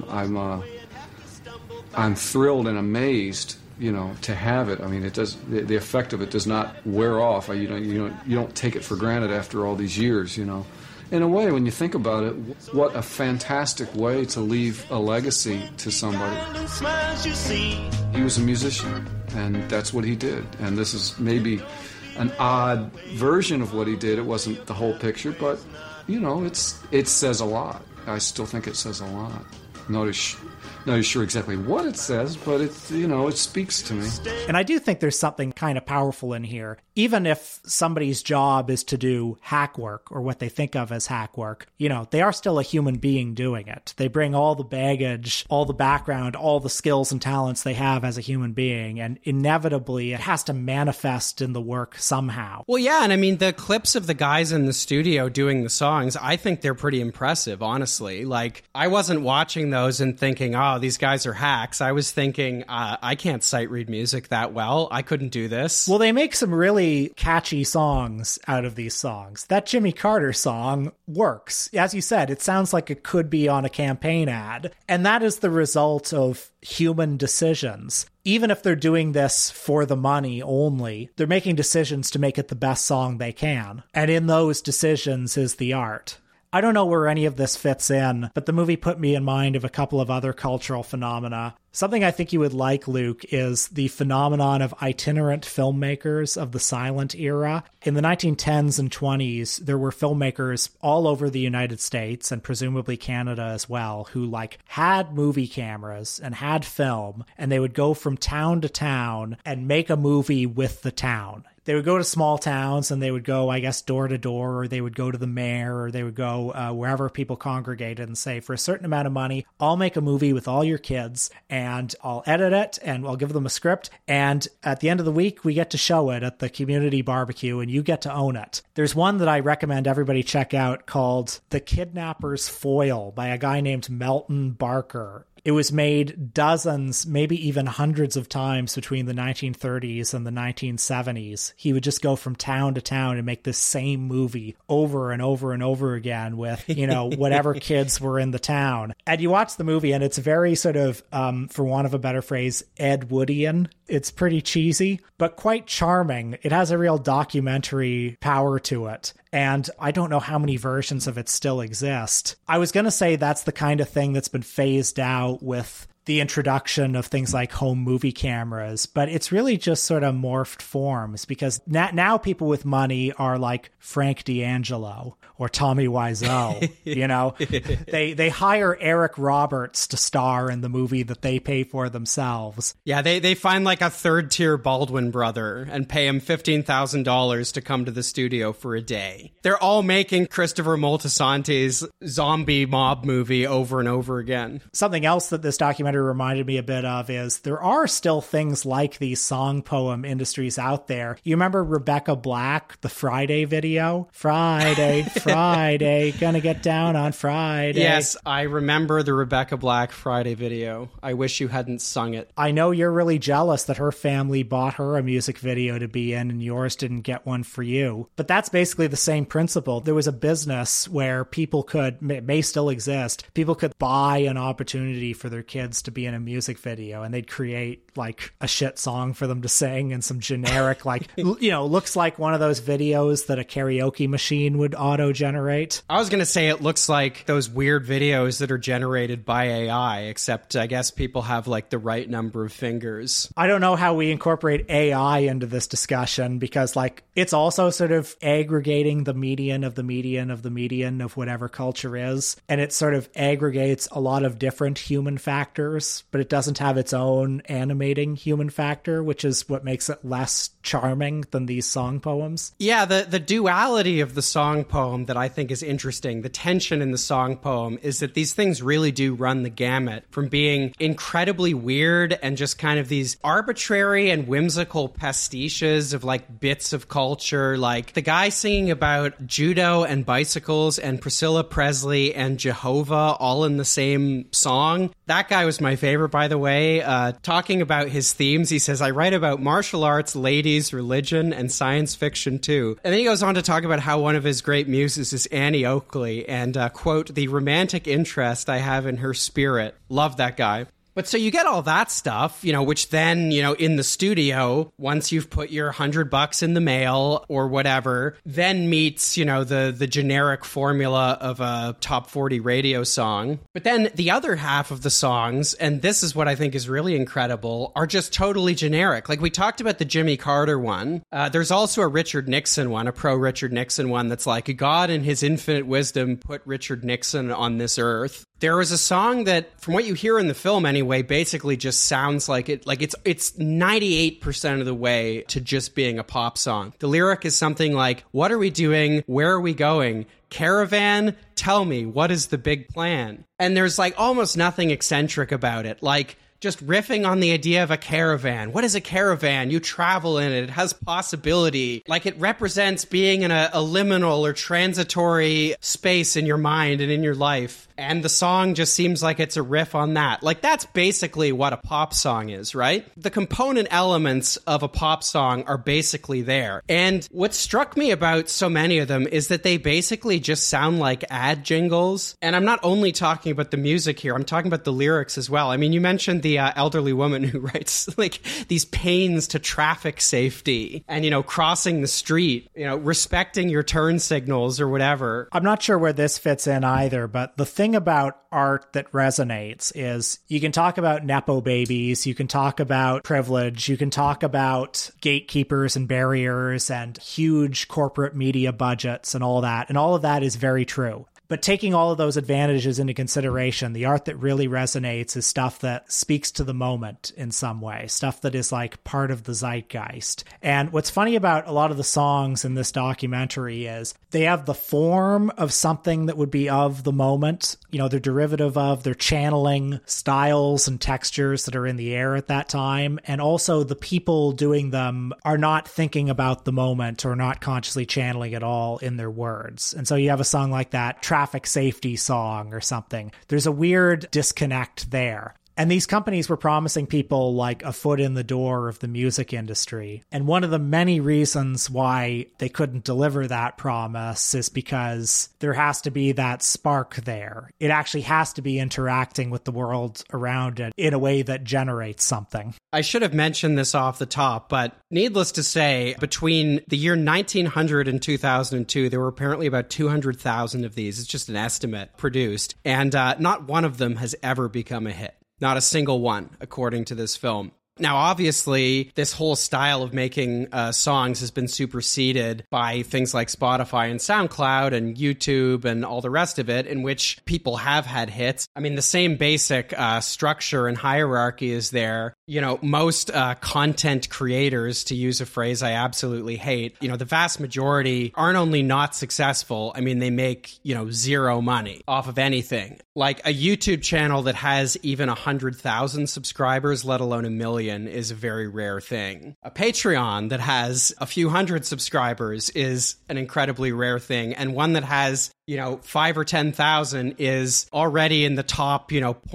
Speaker 11: I'm thrilled and amazed to have it. I mean, it does. The effect of it does not wear off. You don't take it for granted after all these years. In a way, when you think about it, what a fantastic way to leave a legacy to somebody. He was a musician, and that's what he did. And this is maybe an odd version of what he did. It wasn't the whole picture, but it says a lot. I still think it says a lot. Not sure exactly what it says, but it speaks to me.
Speaker 2: And I do think there's something kind of powerful in here. Even if somebody's job is to do hack work, or what they think of as hack work, they are still a human being doing it. They bring all the baggage, all the background, all the skills and talents they have as a human being, and inevitably it has to manifest in the work somehow.
Speaker 3: Well, yeah, and I mean, the clips of the guys in the studio doing the songs, I think they're pretty impressive, honestly. Like, I wasn't watching those and thinking, oh, these guys are hacks. I was thinking, I can't sight read music that well. I couldn't do this.
Speaker 2: Well, they make some really catchy songs out of these songs. That Jimmy Carter song works. As you said, it sounds like it could be on a campaign ad. And that is the result of human decisions. Even if they're doing this for the money only, they're making decisions to make it the best song they can. And in those decisions is the art. I don't know where any of this fits in, but the movie put me in mind of a couple of other cultural phenomena. Something I think you would like, Luke, is the phenomenon of itinerant filmmakers of the silent era. In the 1910s and 20s, there were filmmakers all over the United States, and presumably Canada as well, who had movie cameras and had film, and they would go from town to town and make a movie with the town. they would go to small towns and they would go, I guess, door to door, or they would go to the mayor, or they would go wherever people congregated and say, for a certain amount of money, I'll make a movie with all your kids and I'll edit it and I'll give them a script. And at the end of the week, we get to show it at the community barbecue and you get to own it. There's one that I recommend everybody check out called The Kidnapper's Foil by a guy named Melton Barker. It was made dozens, maybe even hundreds of times between the 1930s and the 1970s. He would just go from town to town and make this same movie over and over and over again with, you know, whatever kids were in the town. And you watch the movie and it's very sort of, for want of a better phrase, Ed Woodian. It's pretty cheesy, but quite charming. It has a real documentary power to it. And I don't know how many versions of it still exist. I was going to say that's the kind of thing that's been phased out with the introduction of things like home movie cameras, but it's really just sort of morphed forms because now people with money are like Frank D'Angelo or Tommy Wiseau. You know, they hire Eric Roberts to star in the movie that they pay for themselves.
Speaker 3: Yeah, they find like a third tier Baldwin brother and pay him $15,000 to come to the studio for a day. They're all making Christopher Moltisanti's zombie mob movie over and over again.
Speaker 2: Something else that this documentary reminded me a bit of is there are still things like these song poem industries out there. You remember Rebecca Black, the Friday video? Friday, gonna get down on Friday.
Speaker 3: Yes, I remember the Rebecca Black Friday video. I wish you hadn't sung it.
Speaker 2: I know you're really jealous that her family bought her a music video to be in and yours didn't get one for you. But that's basically the same principle. There was a business where people could, may still exist, people could buy an opportunity for their kids to be in a music video and they'd create like a shit song for them to sing and some generic like, you know, looks like one of those videos that a karaoke machine would auto-generate.
Speaker 3: I was going to say it looks like those weird videos that are generated by AI, except I guess people have like the right number of fingers.
Speaker 2: I don't know how we incorporate AI into this discussion because like it's also sort of aggregating the median of the median of the median of whatever culture is. And it sort of aggregates a lot of different human factors, but it doesn't have its own animating human factor, which is what makes it less charming than these song poems.
Speaker 3: Yeah, the duality of the song poem that I think is interesting, the tension in the song poem is that these things really do run the gamut from being incredibly weird and just kind of these arbitrary and whimsical pastiches of like bits of culture, like the guy singing about judo and bicycles and Priscilla Presley and Jehovah all in the same song. That guy was my favorite, by the way. Talking about his themes, he says, I write about martial arts, ladies, religion, and science fiction too. And then he goes on to talk about how one of his great muses is Annie Oakley and, quote, the romantic interest I have in her spirit. Love that guy. But so you get all that stuff, you know, which then, you know, in the studio, once you've put your $100 in the mail or whatever, then meets, you know, the generic formula of a top 40 radio song. But then the other half of the songs, and this is what I think is really incredible, are just totally generic. Like we talked about the Jimmy Carter one. There's also a Richard Nixon one, a pro Richard Nixon one that's like, God in his infinite wisdom put Richard Nixon on this earth. There was a song that, from what you hear in the film anyway, basically just sounds like it, like it's 98% of the way to just being a pop song. The lyric is something like, what are we doing? Where are we going? Caravan? Tell me, what is the big plan? And there's like almost nothing eccentric about it. Like, just riffing on the idea of a caravan. What is a caravan? You travel in it. It has possibility. Like it represents being in a liminal or transitory space in your mind and in your life. And the song just seems like it's a riff on that. Like that's basically what a pop song is, right? The component elements of a pop song are basically there. And what struck me about so many of them is that they basically just sound like ad jingles. And I'm not only talking about the music here, I'm talking about the lyrics as well. I mean, you mentioned the elderly woman who writes like these pains to traffic safety and, you know, crossing the street, you know, respecting your turn signals or whatever.
Speaker 2: I'm not sure where this fits in either, but the thing about art that resonates is you can talk about Nepo babies, you can talk about privilege, you can talk about gatekeepers and barriers and huge corporate media budgets and all that. And all of that is very true. But taking all of those advantages into consideration, the art that really resonates is stuff that speaks to the moment in some way, stuff that is like part of the zeitgeist. And what's funny about a lot of the songs in this documentary is they have the form of something that would be of the moment. You know, they're derivative of, they're channeling styles and textures that are in the air at that time. And also the people doing them are not thinking about the moment or not consciously channeling it all in their words. And so you have a song like that, traffic safety song or something. There's a weird disconnect there. And these companies were promising people like a foot in the door of the music industry. And one of the many reasons why they couldn't deliver that promise is because there has to be that spark there. It actually has to be interacting with the world around it in a way that generates something.
Speaker 3: I should have mentioned this off the top, but needless to say, between the year 1900 and 2002, there were apparently about 200,000 of these. It's just an estimate produced. And not one of them has ever become a hit. Not a single one, according to this film. Now, obviously, this whole style of making songs has been superseded by things like Spotify and SoundCloud and YouTube and all the rest of it, in which people have had hits. I mean, the same basic structure and hierarchy is there. You know, most content creators, to use a phrase I absolutely hate, you know, the vast majority aren't only not successful, I mean, they make, you know, zero money off of anything. Like a YouTube channel that has even 100,000 subscribers, let alone 1 million, is a very rare thing. A Patreon that has a few hundred subscribers is an incredibly rare thing. And one that has, you know, 5 or 10,000 is already in the top, you know,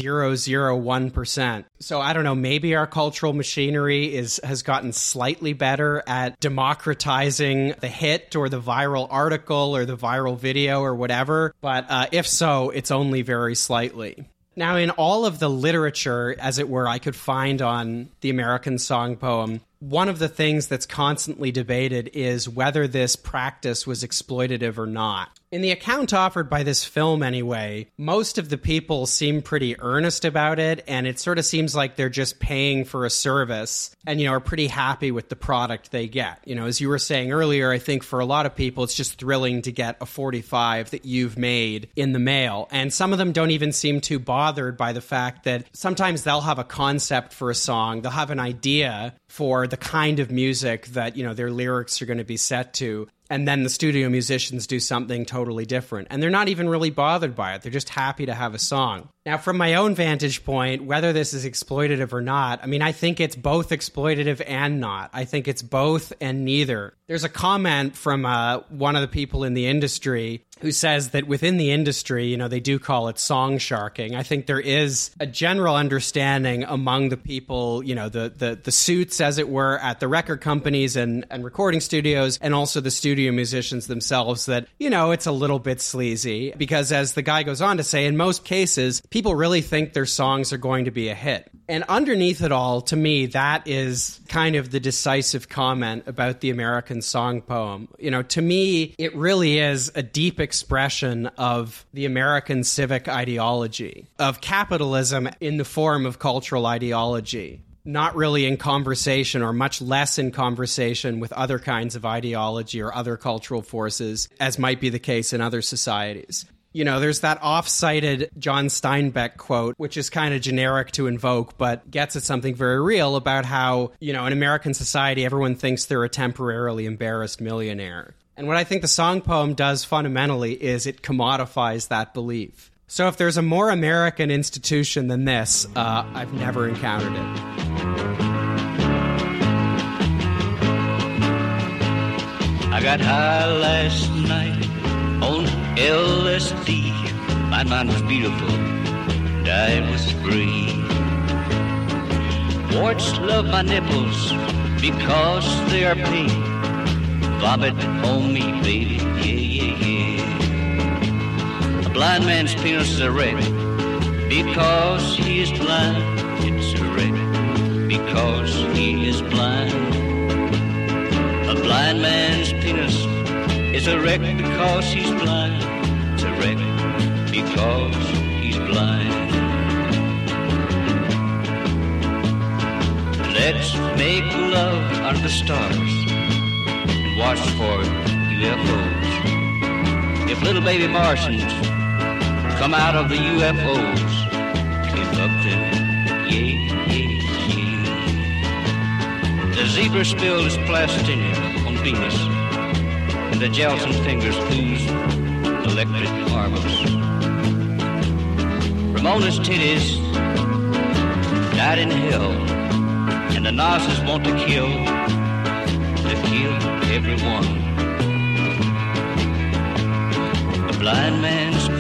Speaker 3: 0.001%. So I don't know, maybe our cultural machinery has gotten slightly better at democratizing the hit or the viral article or the viral video or whatever. But if so, it's only very slightly. Now, in all of the literature, as it were, I could find on the American song poem, one of the things that's constantly debated is whether this practice was exploitative or not. In the account offered by this film, anyway, most of the people seem pretty earnest about it, and it sort of seems like they're just paying for a service and, you know, are pretty happy with the product they get. You know, as you were saying earlier, I think for a lot of people, it's just thrilling to get a 45 that you've made in the mail. And some of them don't even seem too bothered by the fact that sometimes they'll have a concept for a song, they'll have an idea for the kind of music that, you know, their lyrics are going to be set to. And then the studio musicians do something totally different. And they're not even really bothered by it. They're just happy to have a song. Now, from my own vantage point, whether this is exploitative or not, I mean, I think it's both exploitative and not. I think it's both and neither. There's a comment from one of the people in the industry who says that within the industry, you know, they do call it song sharking. I think there is a general understanding among the people, you know, the suits, as it were, at the record companies and recording studios, and also the studio musicians themselves, that, you know, it's a little bit sleazy. Because as the guy goes on to say, in most cases, people really think their songs are going to be a hit. And underneath it all, to me, that is kind of the decisive comment about the American song poem. You know, to me, it really is a deep expression of the American civic ideology, of capitalism in the form of cultural ideology. Not really in conversation, or much less in conversation with other kinds of ideology or other cultural forces, as might be the case in other societies. You know, there's that off-cited John Steinbeck quote, which is kind of generic to invoke, but gets at something very real about how, you know, in American society, everyone thinks they're a temporarily embarrassed millionaire. And what I think the song poem does fundamentally is it commodifies that belief. So if there's a more American institution than this, I've never encountered it.
Speaker 12: I got high last night on LSD. My mind was beautiful, and I was free. Warts love my nipples because they are pink. Vomit on me, baby, yeah, yeah, yeah. A blind man's penis is a wreck because he is blind. It's a wreck because he is blind. A blind man's penis is a wreck because he's blind. It's a wreck because he's blind. Let's make love under the stars and watch for UFOs. if little baby Martians come out of the UFOs, abducted, yeah, yeah, yeah. The zebra spilled his plastinia on Venus, and the gelatin fingers oozed electric marbles. Ramona's titties died in hell, and the Nazis want to kill everyone. The blind man's